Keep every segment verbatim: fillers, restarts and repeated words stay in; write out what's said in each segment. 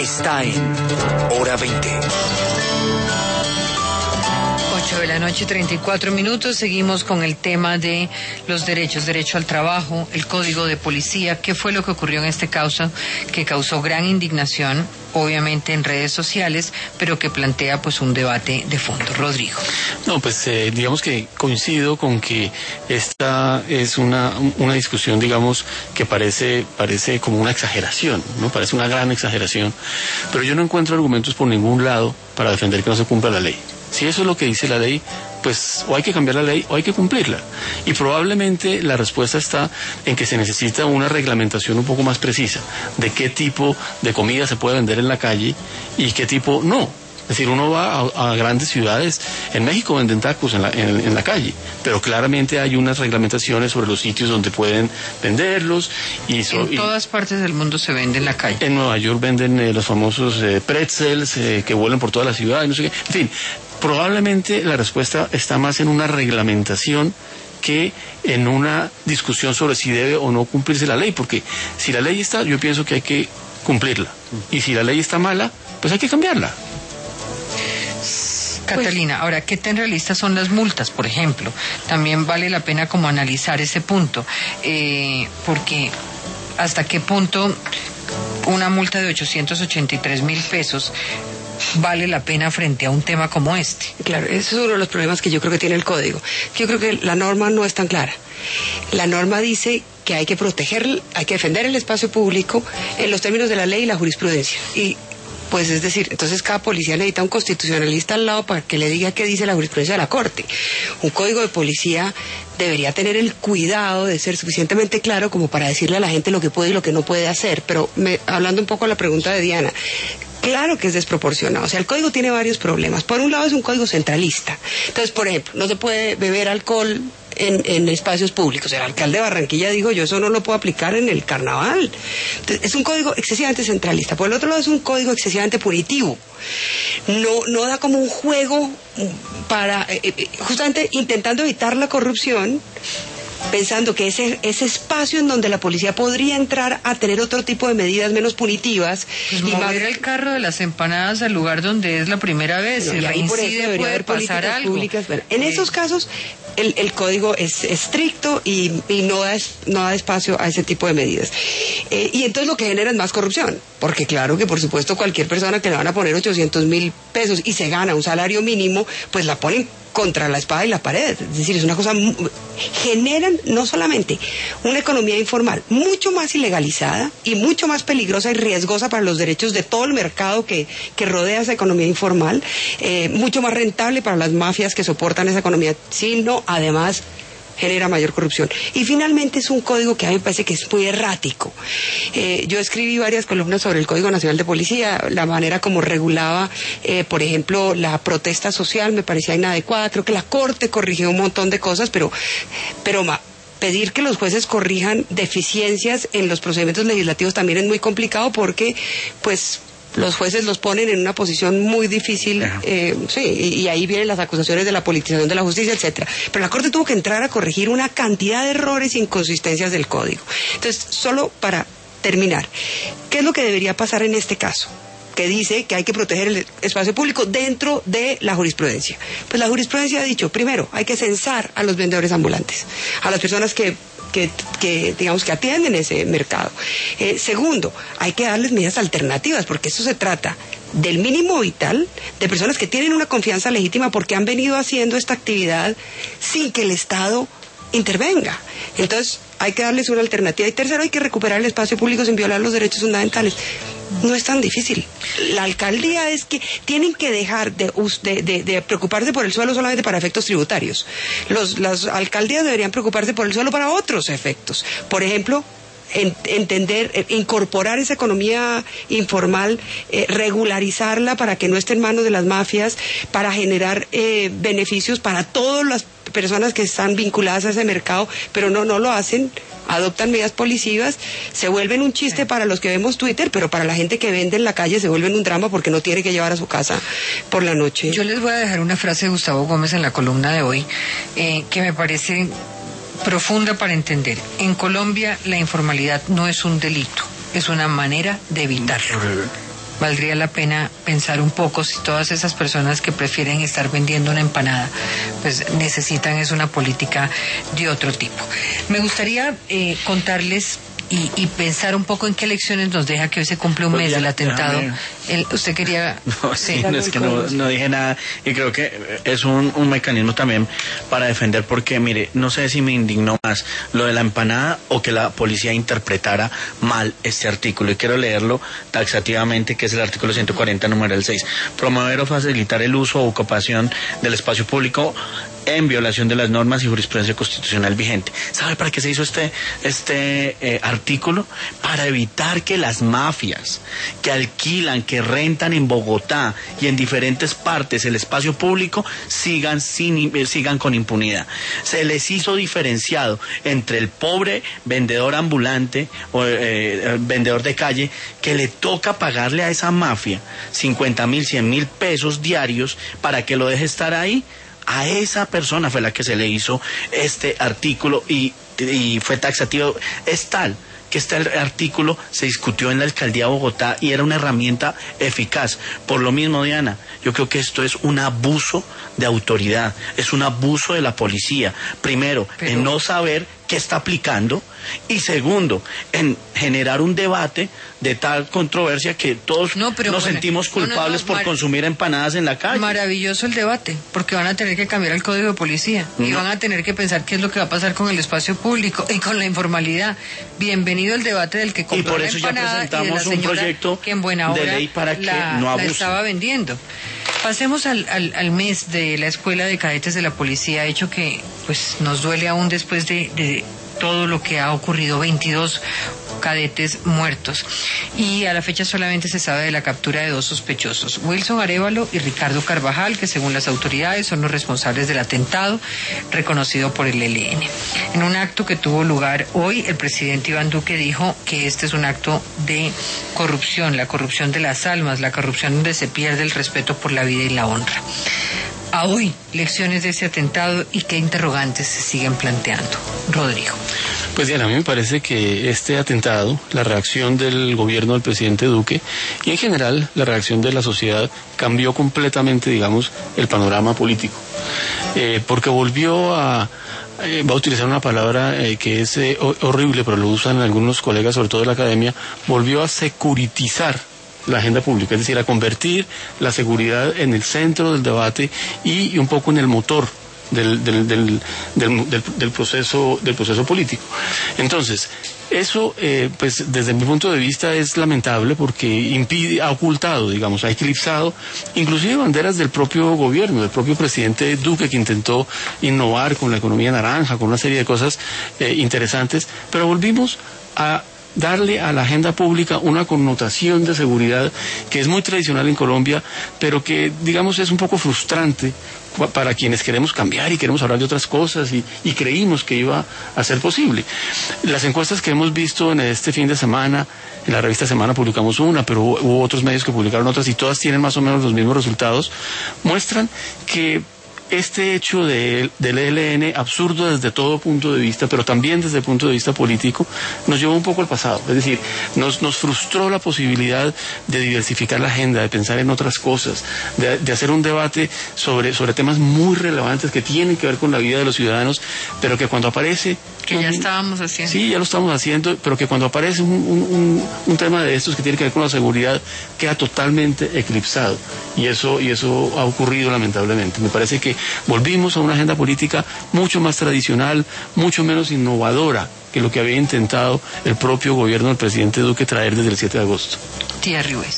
está en Hora veinte. ocho de la noche, treinta y cuatro minutos. Seguimos con el tema de los derechos, derecho al trabajo, el código de policía. ¿Qué fue lo que ocurrió en este caso que causó gran indignación, obviamente en redes sociales, pero que plantea pues un debate de fondo? Rodrigo. No, pues eh, digamos que coincido con que esta es una una discusión, digamos, que parece parece como una exageración, ¿no? Parece una gran exageración, pero yo no encuentro argumentos por ningún lado para defender que no se cumpla la ley. Si eso es lo que dice la ley, pues o hay que cambiar la ley o hay que cumplirla. Y probablemente la respuesta está en que se necesita una reglamentación un poco más precisa de qué tipo de comida se puede vender en la calle y qué tipo no. Es decir, uno va a, a grandes ciudades, en México venden tacos en la, en, en la calle, pero claramente hay unas reglamentaciones sobre los sitios donde pueden venderlos. Y so, en todas y, partes del mundo se vende en la calle. En Nueva York venden eh, los famosos eh, pretzels eh, que vuelan por toda la ciudad y no sé qué. En fin, probablemente la respuesta está más en una reglamentación que en una discusión sobre si debe o no cumplirse la ley, porque si la ley está, yo pienso que hay que cumplirla, y si la ley está mala, pues hay que cambiarla. Catalina, ahora, ¿qué tan realistas son las multas, por ejemplo? También vale la pena como analizar ese punto, eh, porque hasta qué punto una multa de ochocientos ochenta y tres mil pesos vale la pena frente a un tema como este. Claro, ese es uno de los problemas que yo creo que tiene el código. Yo creo que la norma no es tan clara. La norma dice que hay que proteger, hay que defender el espacio público en los términos de la ley y la jurisprudencia. Y pues es decir, entonces cada policía necesita un constitucionalista al lado para que le diga qué dice la jurisprudencia de la Corte. Un código de policía debería tener el cuidado de ser suficientemente claro como para decirle a la gente lo que puede y lo que no puede hacer. Pero me, hablando un poco de la pregunta de Diana, claro que es desproporcionado. O sea, el código tiene varios problemas. Por un lado es un código centralista. Entonces, por ejemplo, no se puede beber alcohol en, en espacios públicos. El alcalde de Barranquilla dijo, yo eso no lo puedo aplicar en el carnaval. Entonces, es un código excesivamente centralista. Por el otro lado es un código excesivamente punitivo. No, no da como un juego para, eh, justamente intentando evitar la corrupción, pensando que ese, ese espacio en donde la policía podría entrar a tener otro tipo de medidas menos punitivas. Pues y mover más... el carro de las empanadas al lugar donde es la primera vez, bueno, si y ahí por eso debería puede haber pasar políticas algo. Públicas. Bueno, en eh... esos casos el, el código es estricto y, y no, da, no da espacio a ese tipo de medidas. Eh, y entonces lo que genera es más corrupción, porque claro que por supuesto cualquier persona que le van a poner ochocientos mil pesos y se gana un salario mínimo, pues la ponen contra la espada y la pared. Es decir, es una cosa... Generan no solamente una economía informal mucho más ilegalizada y mucho más peligrosa y riesgosa para los derechos de todo el mercado que, que rodea esa economía informal, eh, mucho más rentable para las mafias que soportan esa economía, sino además genera mayor corrupción. Y finalmente es un código que a mí me parece que es muy errático. Eh, yo escribí varias columnas sobre el Código Nacional de Policía, la manera como regulaba, eh, por ejemplo, la protesta social me parecía inadecuada. Creo que la Corte corrigió un montón de cosas, pero, pero ma, pedir que los jueces corrijan deficiencias en los procedimientos legislativos también es muy complicado porque, pues, los jueces los ponen en una posición muy difícil, eh, sí, y, y ahí vienen las acusaciones de la politización de la justicia, etcétera. Pero la Corte tuvo que entrar a corregir una cantidad de errores e inconsistencias del Código. Entonces, solo para terminar, ¿qué es lo que debería pasar en este caso? Que dice que hay que proteger el espacio público dentro de la jurisprudencia. Pues la jurisprudencia ha dicho, primero, hay que censar a los vendedores ambulantes, a las personas que Que, que digamos que atienden ese mercado. Eh, segundo, hay que darles medidas alternativas, porque eso se trata del mínimo vital de personas que tienen una confianza legítima porque han venido haciendo esta actividad sin que el Estado intervenga. Entonces, hay que darles una alternativa. Y tercero, hay que recuperar el espacio público sin violar los derechos fundamentales. No es tan difícil. La alcaldía es que tienen que dejar de, de, de, de preocuparse por el suelo solamente para efectos tributarios. Los, las alcaldías deberían preocuparse por el suelo para otros efectos. Por ejemplo, en, entender, eh, incorporar esa economía informal, eh, regularizarla para que no esté en manos de las mafias, para generar eh, beneficios para todas las personas que están vinculadas a ese mercado, pero no, no lo hacen. Adoptan medidas policivas, se vuelven un chiste para los que vemos Twitter, pero para la gente que vende en la calle se vuelven un drama porque no tiene que llevar a su casa por la noche. Yo les voy a dejar una frase de Gustavo Gómez en la columna de hoy, eh, que me parece profunda para entender. En Colombia la informalidad no es un delito, es una manera de evitarlo. valdría la pena pensar un poco si todas esas personas que prefieren estar vendiendo una empanada, pues necesitan es una política de otro tipo. Me gustaría eh, contarles Y, y pensar un poco en qué lecciones nos deja que hoy se cumple un pues mes ya, del atentado. déjame... El, usted quería... No, sí, sí, no, es que no, no dije nada y creo que es un, un mecanismo también para defender, porque mire, no sé si me indignó más lo de la empanada o que la policía interpretara mal este artículo, y quiero leerlo taxativamente, que es el artículo ciento cuarenta, numeral seis. Promover o facilitar el uso o ocupación del espacio público en violación de las normas y jurisprudencia constitucional vigente. ¿Sabe para qué se hizo este, este eh, artículo? Para evitar que las mafias que alquilan, que rentan en Bogotá y en diferentes partes el espacio público sigan, sin, eh, sigan con impunidad. Se les hizo diferenciado entre el pobre vendedor ambulante o eh, vendedor de calle, que le toca pagarle a esa mafia cincuenta mil, cien mil pesos diarios para que lo deje estar ahí. A esa persona fue la que se le hizo este artículo y, y fue taxativo. Es tal que este artículo se discutió en la alcaldía de Bogotá y era una herramienta eficaz. Por lo mismo, Diana, yo creo que esto es un abuso de autoridad, es un abuso de la policía. Primero, Pero... en no saber qué está aplicando, y segundo, en generar un debate de tal controversia que todos no, nos bueno, sentimos culpables no, no, no, por consumir empanadas en la calle. Maravilloso el debate, porque van a tener que cambiar el código de policía no. y van a tener que pensar qué es lo que va a pasar con el espacio público y con la informalidad. Bienvenido el debate del que compró la empanada y, por eso ya presentamos un proyecto que en buena hora de ley para que la, no abuse. La estaba vendiendo. Pasemos al, al, al mes de la Escuela de Cadetes de la Policía, hecho que pues nos duele aún después de, de todo lo que ha ocurrido, veintidós cadetes muertos, y a la fecha solamente se sabe de la captura de dos sospechosos, Wilson Arévalo y Ricardo Carvajal, que según las autoridades son los responsables del atentado reconocido por el E L N. En un acto que tuvo lugar hoy, el presidente Iván Duque dijo que este es un acto de corrupción, la corrupción de las almas, la corrupción donde se pierde el respeto por la vida y la honra. A hoy, lecciones de ese atentado y qué interrogantes se siguen planteando. Rodrigo. Pues Diana, a mí me parece que este atentado, la reacción del gobierno del presidente Duque y en general la reacción de la sociedad cambió completamente, digamos, el panorama político. Eh, porque volvió a... Eh, va a utilizar una palabra eh, que es eh, horrible, pero lo usan algunos colegas, sobre todo de la academia, volvió a securitizar la agenda pública, es decir, a convertir la seguridad en el centro del debate y, y un poco en el motor del, del, del, del, del, del proceso del proceso político. Entonces, eso, eh, pues desde mi punto de vista es lamentable porque impide, ha ocultado, digamos, ha eclipsado inclusive banderas del propio gobierno, del propio presidente Duque, que intentó innovar con la economía naranja, con una serie de cosas eh, interesantes, pero volvimos a darle a la agenda pública una connotación de seguridad que es muy tradicional en Colombia, pero que, digamos, es un poco frustrante para quienes queremos cambiar y queremos hablar de otras cosas y, y creímos que iba a ser posible. Las encuestas que hemos visto en este fin de semana, en la revista Semana publicamos una, pero hubo, hubo otros medios que publicaron otras y todas tienen más o menos los mismos resultados, muestran que este hecho de, del E L N, absurdo desde todo punto de vista, pero también desde el punto de vista político, nos llevó un poco al pasado. Es decir, nos, nos frustró la posibilidad de diversificar la agenda, de pensar en otras cosas, de, de hacer un debate sobre, sobre temas muy relevantes que tienen que ver con la vida de los ciudadanos, pero que cuando aparece... Que ya estábamos haciendo. Sí, ya lo estamos haciendo, pero que cuando aparece un, un, un, un tema de estos que tiene que ver con la seguridad, queda totalmente eclipsado. Y eso, y eso ha ocurrido lamentablemente. Me parece que volvimos a una agenda política mucho más tradicional, mucho menos innovadora que lo que había intentado el propio gobierno del presidente Duque traer desde el siete de agosto. Tía Ribes.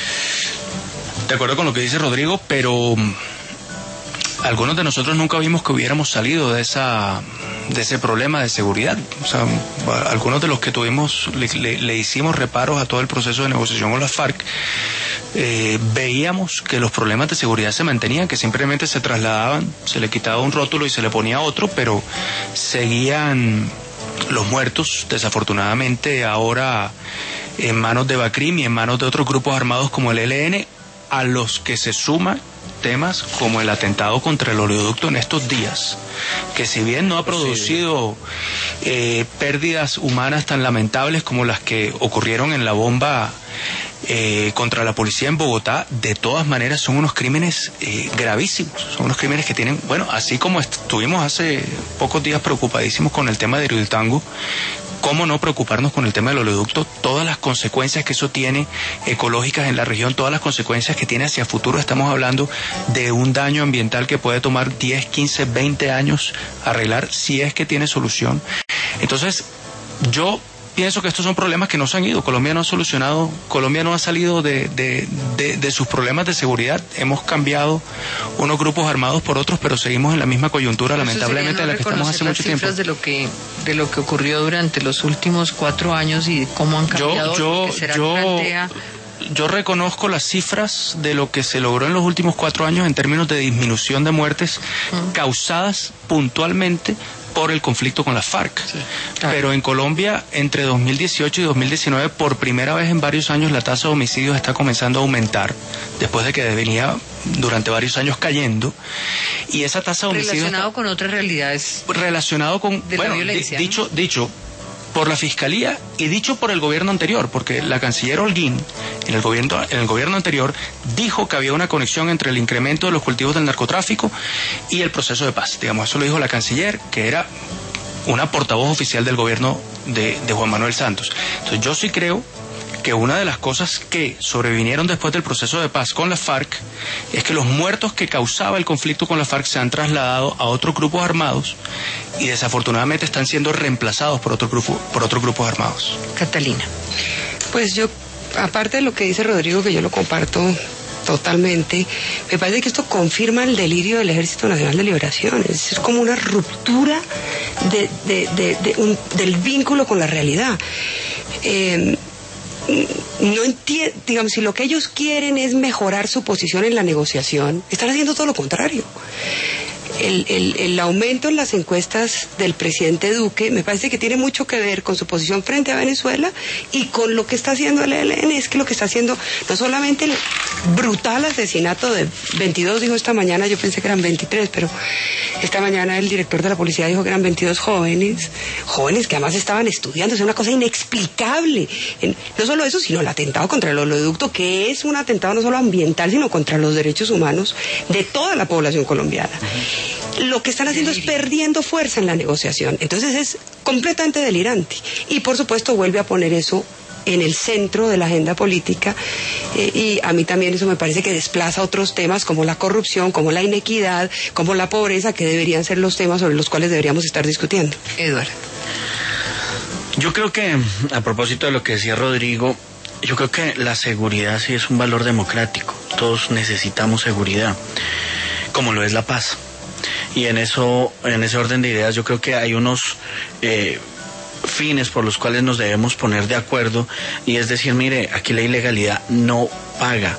De acuerdo con lo que dice Rodrigo, pero algunos de nosotros nunca vimos que hubiéramos salido de esa de ese problema de seguridad. O sea, algunos de los que tuvimos le, le, le hicimos reparos a todo el proceso de negociación con las FARC. Eh, veíamos que los problemas de seguridad se mantenían, que simplemente se trasladaban, se le quitaba un rótulo y se le ponía otro, pero seguían los muertos, desafortunadamente ahora en manos de Bacrim y en manos de otros grupos armados como el E L N, a los que se suman temas como el atentado contra el oleoducto en estos días, que si bien no ha producido eh, pérdidas humanas tan lamentables como las que ocurrieron en la bomba eh, contra la policía en Bogotá, de todas maneras son unos crímenes eh, gravísimos, son unos crímenes que tienen, bueno, así como estuvimos hace pocos días preocupadísimos con el tema de Hidroituango, ¿cómo no preocuparnos con el tema del oleoducto? Todas las consecuencias que eso tiene ecológicas en la región, todas las consecuencias que tiene hacia futuro. Estamos hablando de un daño ambiental que puede tomar diez, quince, veinte años arreglar si es que tiene solución. Entonces, yo pienso que estos son problemas que no se han ido. Colombia no ha solucionado, Colombia no ha salido de, de, de, de sus problemas de seguridad. Hemos cambiado unos grupos armados por otros, pero seguimos en la misma coyuntura, Eso lamentablemente, no en la que estamos hace mucho tiempo. De lo que de lo que ocurrió durante los últimos cuatro años y cómo han cambiado. Yo, yo, yo, plantea... yo reconozco las cifras de lo que se logró en los últimos cuatro años en términos de disminución de muertes uh-huh. causadas puntualmente por el conflicto con las FARC. Sí, claro. Pero en Colombia, entre dos mil dieciocho y dos mil diecinueve, por primera vez en varios años, la tasa de homicidios está comenzando a aumentar, después de que venía durante varios años cayendo. Y esa tasa de homicidios... Relacionado está, con otras realidades. Relacionado con... De bueno, la violencia, di, dicho, ¿no? dicho por la Fiscalía y dicho por el gobierno anterior, porque la canciller Holguín, en el gobierno, en el gobierno anterior, dijo que había una conexión entre el incremento de los cultivos del narcotráfico y el proceso de paz. Digamos, eso lo dijo la canciller, que era una portavoz oficial del gobierno de, de Juan Manuel Santos. Entonces, yo sí creo que una de las cosas que sobrevinieron después del proceso de paz con la FARC es que los muertos que causaba el conflicto con la FARC se han trasladado a otros grupos armados y desafortunadamente están siendo reemplazados por otro grupo, por otros grupos armados. Catalina. Pues yo, aparte de lo que dice Rodrigo, que yo lo comparto totalmente, me parece que esto confirma el delirio del Ejército Nacional de Liberación. Es decir, como una ruptura de, de, de, de un, del vínculo con la realidad. Eh, no entiendo, digamos, si lo que ellos quieren es mejorar su posición en la negociación, están haciendo todo lo contrario. El, el, el aumento en las encuestas del presidente Duque me parece que tiene mucho que ver con su posición frente a Venezuela y con lo que está haciendo el E L N. Es que lo que está haciendo no solamente el brutal asesinato de veintidós, dijo esta mañana, yo pensé que eran veintitrés, pero esta mañana el director de la policía dijo que eran veintidós jóvenes, jóvenes que además estaban estudiando, es una cosa inexplicable. En, no solo eso, sino el atentado contra el oleoducto, que es un atentado no solo ambiental, sino contra los derechos humanos de toda la población colombiana. Uh-huh. Lo que están haciendo es perdiendo fuerza en la negociación. Entonces es completamente delirante. Y por supuesto vuelve a poner eso en el centro de la agenda política, eh, y a mí también eso me parece que desplaza otros temas como la corrupción, como la inequidad, como la pobreza, que deberían ser los temas sobre los cuales deberíamos estar discutiendo. Eduardo. Yo creo que, a propósito de lo que decía Rodrigo, yo creo que la seguridad sí es un valor democrático. Todos necesitamos seguridad, como lo es la paz. Y en eso, en ese orden de ideas, yo creo que hay unos eh, fines por los cuales nos debemos poner de acuerdo, y es decir, mire, aquí la ilegalidad no paga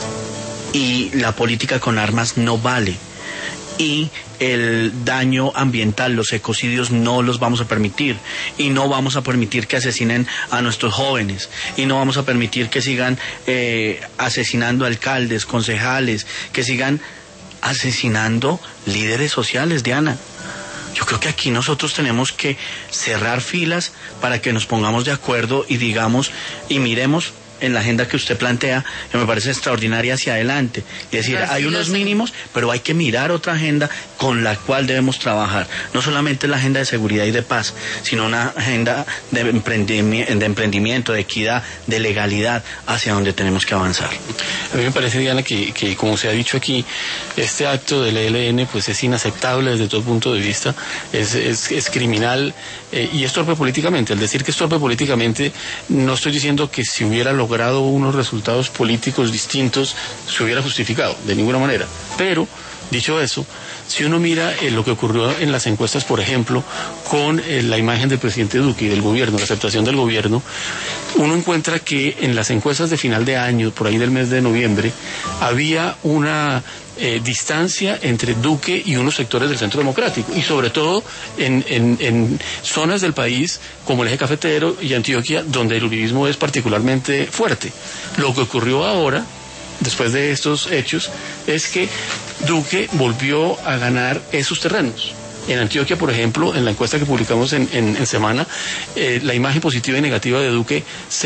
y la política con armas no vale, y el daño ambiental, los ecocidios no los vamos a permitir, y no vamos a permitir que asesinen a nuestros jóvenes, y no vamos a permitir que sigan eh, asesinando alcaldes, concejales, que sigan asesinando líderes sociales, Diana. Yo creo que aquí nosotros tenemos que cerrar filas para que nos pongamos de acuerdo y digamos y miremos en la agenda que usted plantea, que me parece extraordinaria, hacia adelante. Es decir, hay unos mínimos, pero hay que mirar otra agenda con la cual debemos trabajar. No solamente la agenda de seguridad y de paz, sino una agenda de emprendimiento, de, emprendimiento, de equidad, de legalidad, hacia donde tenemos que avanzar. A mí me parece, Diana, que, que como se ha dicho aquí, este acto del E L N pues es inaceptable desde todo punto de vista, es, es, es criminal eh, y es torpe políticamente. Al decir que es torpe políticamente, no estoy diciendo que si hubiera logrado logrado unos resultados políticos distintos se hubiera justificado, de ninguna manera. Pero, dicho eso, si uno mira eh, lo que ocurrió en las encuestas, por ejemplo, con eh, la imagen del presidente Duque y del gobierno, la aceptación del gobierno, uno encuentra que en las encuestas de final de año, por ahí del mes de noviembre, había una eh, distancia entre Duque y unos sectores del Centro Democrático, y sobre todo en, en, en zonas del país como el eje cafetero y Antioquia, donde el uribismo es particularmente fuerte. Lo que ocurrió ahora, después de estos hechos, es que Duque volvió a ganar esos terrenos. En Antioquia, por ejemplo, en la encuesta que publicamos en, en, en semana, eh, la imagen positiva y negativa de Duque se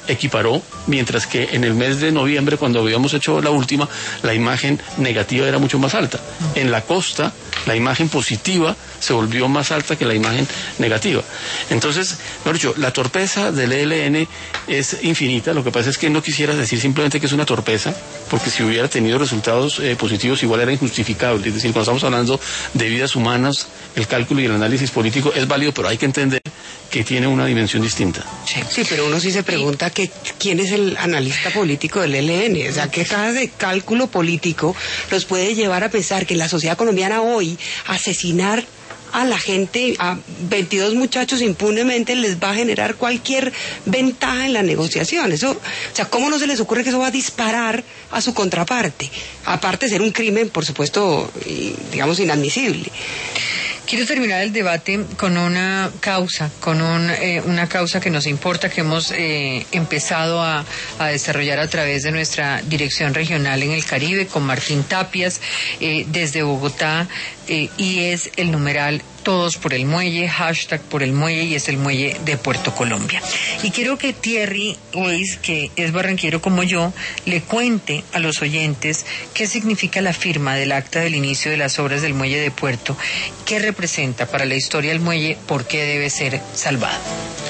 equiparó, mientras que en el mes de noviembre, cuando habíamos hecho la última, la imagen negativa era mucho más alta. En la costa, la imagen positiva se volvió más alta que la imagen negativa. Entonces, mejor dicho, la torpeza del E L N es infinita. Lo que pasa es que no quisiera decir simplemente que es una torpeza, porque si hubiera tenido resultados eh, positivos igual era injustificable. Es decir, cuando estamos hablando de vidas humanas, el cálculo y el análisis político es válido, pero hay que entender que tiene una dimensión distinta. Sí, sí, pero uno sí se pregunta que quién es el analista político del E L N, o sea, qué clase de cálculo político los puede llevar a pensar que la sociedad colombiana hoy asesinar a la gente, a veintidós muchachos impunemente les va a generar cualquier ventaja en la negociación. Eso, o sea, ¿cómo no se les ocurre que eso va a disparar a su contraparte? Aparte de ser un crimen, por supuesto, digamos, inadmisible. Quiero terminar el debate con una causa, con un, eh, una causa que nos importa, que hemos eh, empezado a, a desarrollar a través de nuestra dirección regional en el Caribe, con Martín Tapias, eh, desde Bogotá, eh, y es el numeral Todos por el Muelle, hashtag por el Muelle, y es el muelle de Puerto Colombia. Y quiero que Thierry Weiss, que es barranquero como yo, le cuente a los oyentes qué significa la firma del acta del inicio de las obras del muelle de Puerto, qué representa para la historia del muelle, por qué debe ser salvado.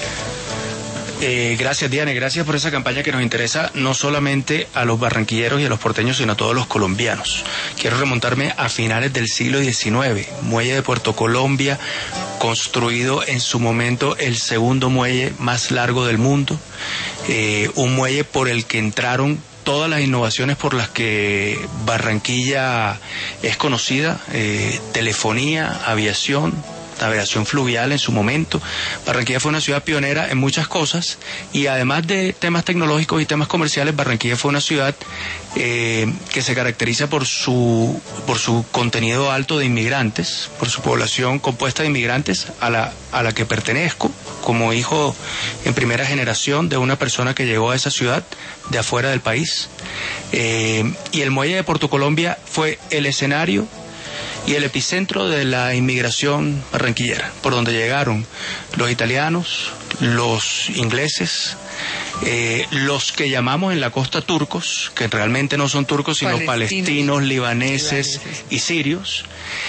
Eh, gracias, Diane, gracias por esa campaña que nos interesa no solamente a los barranquilleros y a los porteños, sino a todos los colombianos. Quiero remontarme a finales del siglo diecinueve, muelle de Puerto Colombia, construido en su momento el segundo muelle más largo del mundo, eh, un muelle por el que entraron todas las innovaciones por las que Barranquilla es conocida, eh, telefonía, aviación, navegación fluvial en su momento. Barranquilla fue una ciudad pionera en muchas cosas, y además de temas tecnológicos y temas comerciales, Barranquilla fue una ciudad eh, que se caracteriza por su por su contenido alto de inmigrantes, por su población compuesta de inmigrantes a la a la que pertenezco como hijo en primera generación de una persona que llegó a esa ciudad de afuera del país. Eh, y el muelle de Puerto Colombia fue el escenario y el epicentro de la inmigración barranquillera, por donde llegaron los italianos, los ingleses, eh, los que llamamos en la costa turcos, que realmente no son turcos sino palestinos, palestinos libaneses, libaneses y sirios,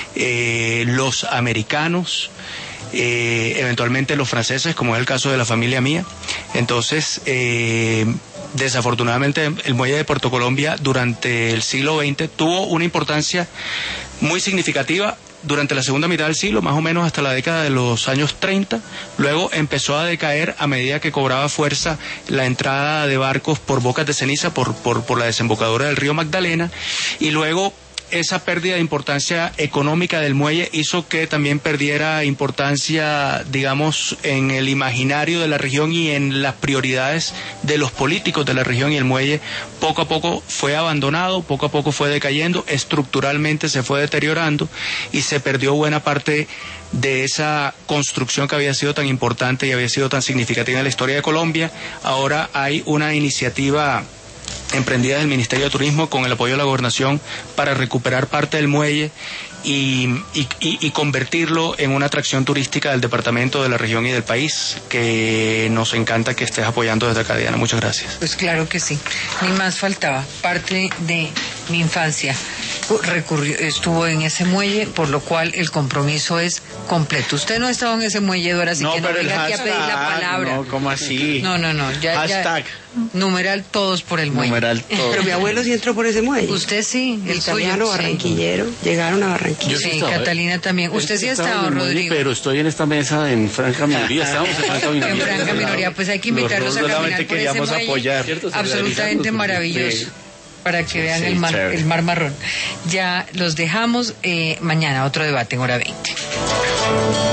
eh, los americanos, eh, eventualmente los franceses, como es el caso de la familia mía. Entonces, eh, desafortunadamente el muelle de Puerto Colombia durante el siglo veinte tuvo una importancia muy significativa durante la segunda mitad del siglo, más o menos hasta la década de los años treinta. Luego empezó a decaer a medida que cobraba fuerza la entrada de barcos por Bocas de Ceniza, por, por, por la desembocadura del río Magdalena, y luego esa pérdida de importancia económica del muelle hizo que también perdiera importancia, digamos, en el imaginario de la región y en las prioridades de los políticos de la región, y el muelle poco a poco fue abandonado, poco a poco fue decayendo, estructuralmente se fue deteriorando y se perdió buena parte de esa construcción que había sido tan importante y había sido tan significativa en la historia de Colombia. Ahora hay una iniciativa emprendida del Ministerio de Turismo con el apoyo de la Gobernación para recuperar parte del muelle y, y, y convertirlo en una atracción turística del departamento, de la región y del país, que nos encanta que estés apoyando desde acá, Diana. Muchas gracias. Pues claro que sí, ni más faltaba. Parte de mi infancia recurrió, estuvo en ese muelle, por lo cual el compromiso es completo. Usted no ha estado en ese muelle, Dora, así no, que no venga aquí a pedir la palabra. No, ¿cómo así? No, no, no. Ya, hashtag. Ya, numeral Todos por el muelle. Numeral todos. Pero mi abuelo sí entró por ese muelle. Usted sí, el italiano, suyo, barranquillero, sí. Llegaron a Barranquilla. Yo sí Sí, estaba, Catalina ¿eh? también. Usted sí ha estado, Rodrigo. Pero estoy en esta mesa en franca minoría. Estamos en franca minoría. En franca minoría, pues hay que invitarlos a caminar por ese muelle. Apoyar. Absolutamente maravilloso. Para que vean Sí, el mar, chévere. el mar marrón. Ya los dejamos. Eh, mañana otro debate en hora veinte.